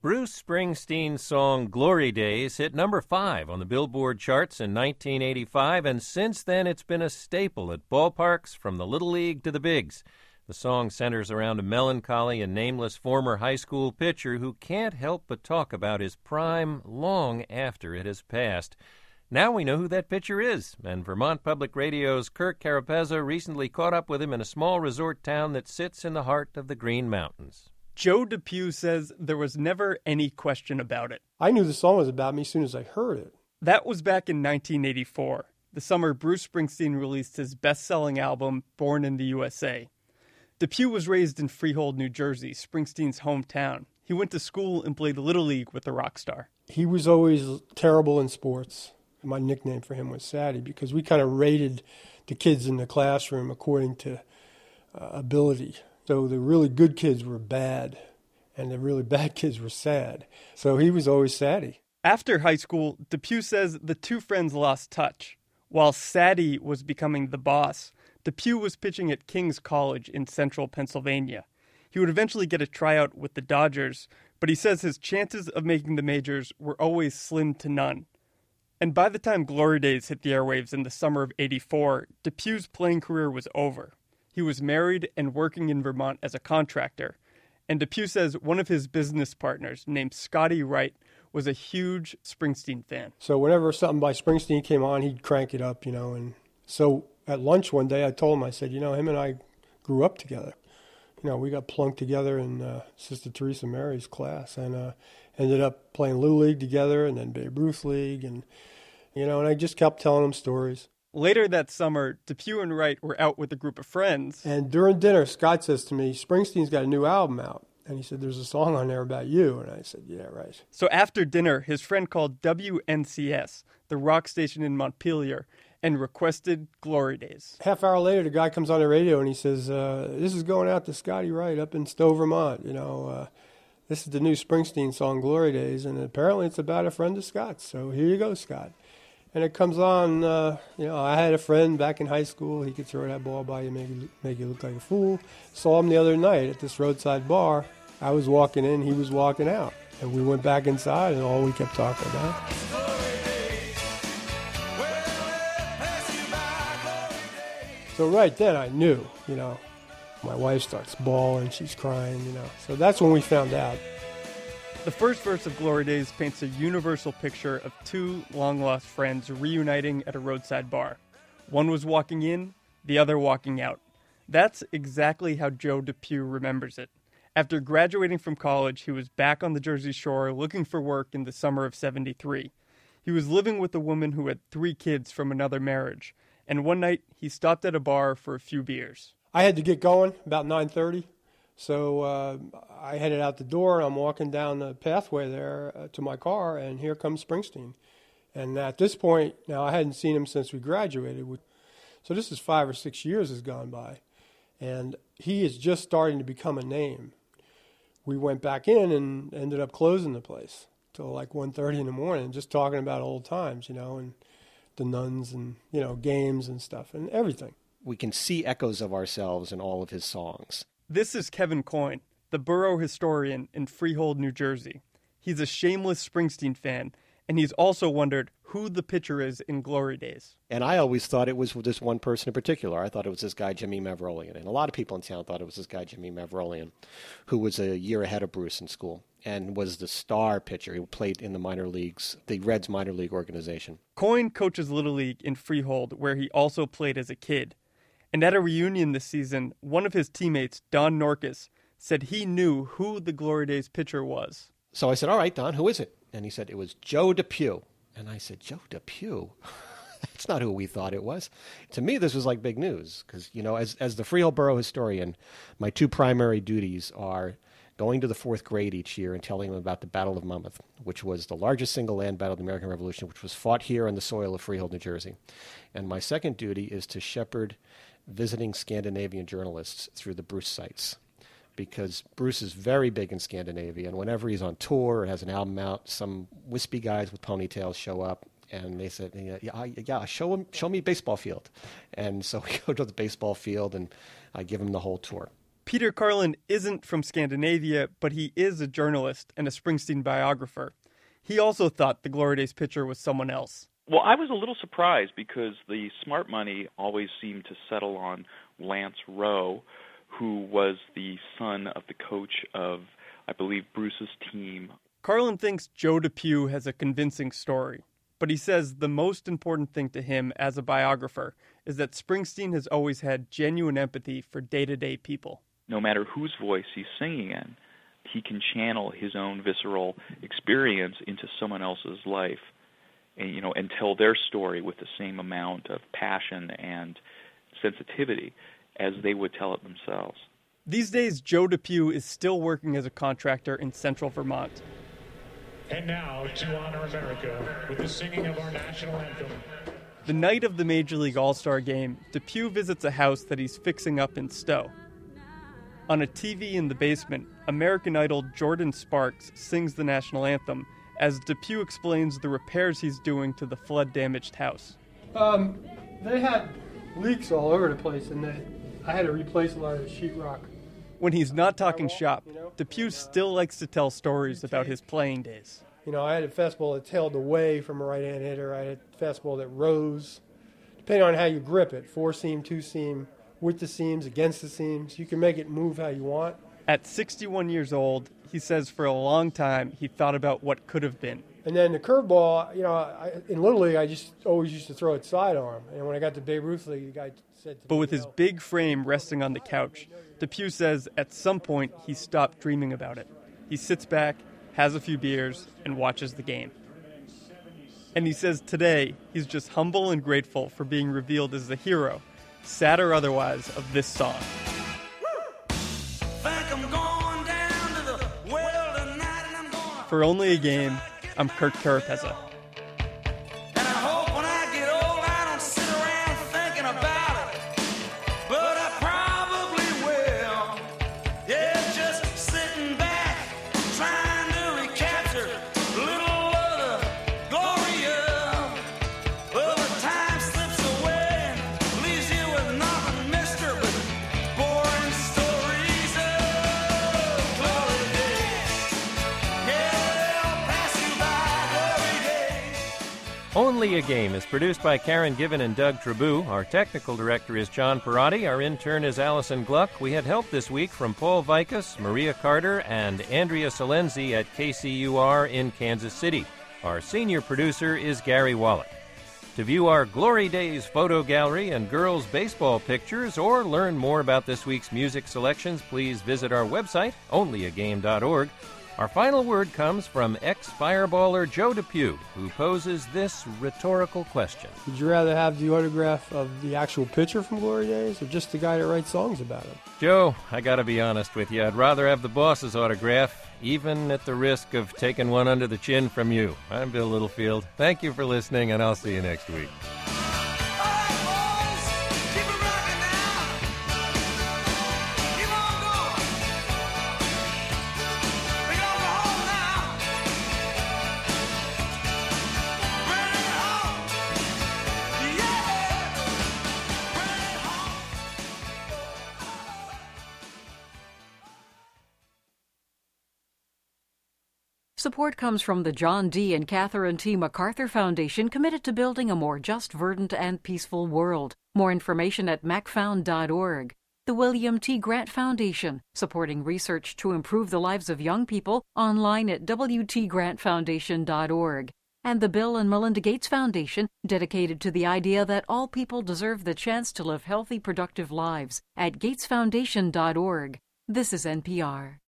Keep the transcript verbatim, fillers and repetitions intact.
Bruce Springsteen's song Glory Days hit number five on the Billboard charts in nineteen eighty-five, and since then it's been a staple at ballparks from the Little League to the Bigs. The song centers around a melancholy and nameless former high school pitcher who can't help but talk about his prime long after it has passed. Now we know who that pitcher is, and Vermont Public Radio's Kirk Carapezza recently caught up with him in a small resort town that sits in the heart of the Green Mountains. Joe DePew says there was never any question about it. I knew the song was about me as soon as I heard it. That was back in nineteen eighty-four, the summer Bruce Springsteen released his best-selling album, Born in the U S A. DePew was raised in Freehold, New Jersey, Springsteen's hometown. He went to school and played Little League with the rock star. He was always terrible in sports. My nickname for him was Sadie because we kind of rated the kids in the classroom according to uh, ability. So the really good kids were bad, and the really bad kids were sad. So he was always Sadie. After high school, DePew says the two friends lost touch. While Sadie was becoming the boss, DePew was pitching at King's College in central Pennsylvania. He would eventually get a tryout with the Dodgers, but he says his chances of making the majors were always slim to none. And by the time Glory Days hit the airwaves in the summer of eighty-four, DePew's playing career was over. He was married and working in Vermont as a contractor. And DePew says one of his business partners, named Scotty Wright, was a huge Springsteen fan. So whenever something by Springsteen came on, he'd crank it up, you know. And so at lunch one day, I told him, I said, you know, him and I grew up together. You know, we got plunked together in uh, Sister Teresa Mary's class and uh, ended up playing Little League together and then Babe Ruth League. And, you know, and I just kept telling him stories. Later that summer, DePew and Wright were out with a group of friends. And during dinner, Scott says to me, Springsteen's got a new album out. And he said, there's a song on there about you. And I said, yeah, right. So after dinner, his friend called W N C S, the rock station in Montpelier, and requested Glory Days. Half hour later, the guy comes on the radio and he says, uh, this is going out to Scotty Wright up in Stowe, Vermont. You know, uh, this is the new Springsteen song, Glory Days. And apparently it's about a friend of Scott's. So here you go, Scott. And it comes on, uh, you know, I had a friend back in high school. He could throw that ball by you, make you, make you look like a fool. Saw him the other night at this roadside bar. I was walking in, he was walking out. And we went back inside, and all we kept talking about. So right then I knew, you know, my wife starts bawling, she's crying, you know. So that's when we found out. The first verse of Glory Days paints a universal picture of two long-lost friends reuniting at a roadside bar. One was walking in, the other walking out. That's exactly how Joe DePew remembers it. After graduating from college, he was back on the Jersey Shore looking for work in the summer of seventy-three. He was living with a woman who had three kids from another marriage, and one night he stopped at a bar for a few beers. I had to get going about nine thirty. So uh, I headed out the door, and I'm walking down the pathway there uh, to my car, and here comes Springsteen. And at this point, now I hadn't seen him since we graduated. So this is five or six years has gone by. And he is just starting to become a name. We went back in and ended up closing the place till like one thirty in the morning, just talking about old times, you know, and the nuns and, you know, games and stuff and everything. We can see echoes of ourselves in all of his songs. This is Kevin Coyne, the borough historian in Freehold, New Jersey. He's a shameless Springsteen fan, and he's also wondered who the pitcher is in Glory Days. And I always thought it was this one person in particular. I thought it was this guy, Jimmy Mavrolian. And a lot of people in town thought it was this guy, Jimmy Mavrolian, who was a year ahead of Bruce in school and was the star pitcher. He played in the minor leagues, the Reds minor league organization. Coyne coaches Little League in Freehold, where he also played as a kid. And at a reunion this season, one of his teammates, Don Norkus, said he knew who the Glory Days pitcher was. So I said, all right, Don, who is it? And he said, it was Joe DePew. And I said, Joe DePew? That's not who we thought it was. To me, this was like big news because, you know, as, as the Freehold Borough historian, my two primary duties are going to the fourth grade each year and telling them about the Battle of Monmouth, which was the largest single land battle of the American Revolution, which was fought here on the soil of Freehold, New Jersey. And my second duty is to shepherd visiting Scandinavian journalists through the Bruce sites, because Bruce is very big in Scandinavia, and whenever he's on tour or has an album out, some wispy guys with ponytails show up, and they said, yeah, yeah, show him, show me baseball field. And so we go to the baseball field, and I give him the whole tour. Peter Carlin isn't from Scandinavia, but he is a journalist and a Springsteen biographer. He also thought the Glory Days pitcher was someone else. Well, I was a little surprised because the smart money always seemed to settle on Lance Rowe, who was the son of the coach of, I believe, Bruce's team. Carlin thinks Joe DePew has a convincing story, but he says the most important thing to him as a biographer is that Springsteen has always had genuine empathy for day-to-day people. No matter whose voice he's singing in, he can channel his own visceral experience into someone else's life, and you know, and tell their story with the same amount of passion and sensitivity as they would tell it themselves. These days, Joe DePew is still working as a contractor in central Vermont. And now, to honor America with the singing of our national anthem. The night of the Major League All-Star Game, DePew visits a house that he's fixing up in Stowe. On a T V in the basement, American Idol Jordan Sparks sings the national anthem as DePew explains the repairs he's doing to the flood-damaged house. Um, they had leaks all over the place, and they, I had to replace a lot of the sheetrock. When he's not talking shop, DePew still likes to tell stories about his playing days. You know, I had a fastball that tailed away from a right-hand hitter. I had a fastball that rose, depending on how you grip it, four-seam, two-seam, with the seams, against the seams. You can make it move how you want. At sixty-one years old, he says for a long time he thought about what could have been. And then the curveball, you know, I, in Little League, I just always used to throw it sidearm. And when I got to Babe Ruth League, the guy said to But me, with his big frame resting on the couch, DePew says at some point he stopped dreaming about it. He sits back, has a few beers, and watches the game. And he says today he's just humble and grateful for being revealed as the hero, sad or otherwise, of this song. For Only a Game, I'm Kurt Carapezza. Only a Game is produced by Karen Given and Doug Trabou. Our technical director is John Perotti. Our intern is Allison Gluck. We had help this week from Paul Vikas, Maria Carter, and Andrea Salenzi at K C U R in Kansas City. Our senior producer is Gary Wallach. To view our Glory Days photo gallery and girls' baseball pictures or learn more about this week's music selections, please visit our website, only a game dot org. Our final word comes from ex-fireballer Joe DePew, who poses this rhetorical question. Would you rather have the autograph of the actual pitcher from Glory Days or just the guy that writes songs about him? Joe, I gotta be honest with you. I'd rather have the boss's autograph, even at the risk of taking one under the chin from you. I'm Bill Littlefield. Thank you for listening, and I'll see you next week. Support comes from the John D. and Catherine T. MacArthur Foundation, committed to building a more just, verdant, and peaceful world. More information at mac found dot org. The William T. Grant Foundation, supporting research to improve the lives of young people, online at w t grant foundation dot org. And the Bill and Melinda Gates Foundation, dedicated to the idea that all people deserve the chance to live healthy, productive lives, at gates foundation dot org. This is N P R.